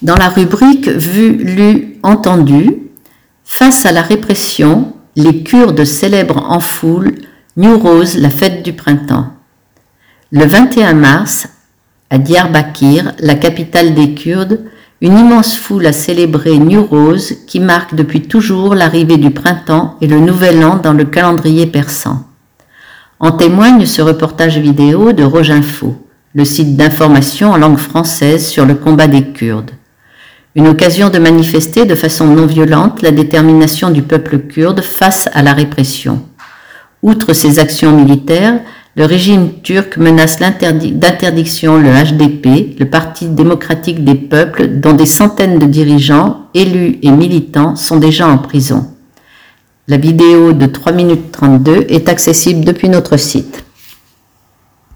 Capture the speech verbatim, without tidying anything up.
Dans la rubrique Vu, lu, entendu, face à la répression, les Kurdes célèbrent en foule Newroz, la fête du printemps. Le vingt et un mars, à Diyarbakir, la capitale des Kurdes, une immense foule a célébré Newroz qui marque depuis toujours l'arrivée du printemps et le nouvel an dans le calendrier persan. En témoigne ce reportage vidéo de Roginfo, le site d'information en langue française sur le combat des Kurdes. Une occasion de manifester de façon non violente la détermination du peuple kurde face à la répression. Outre ces actions militaires, le régime turc menace d'interdiction le H D P, le Parti démocratique des peuples, dont des centaines de dirigeants, élus et militants sont déjà en prison. La vidéo de trois minutes trente-deux est accessible depuis notre site.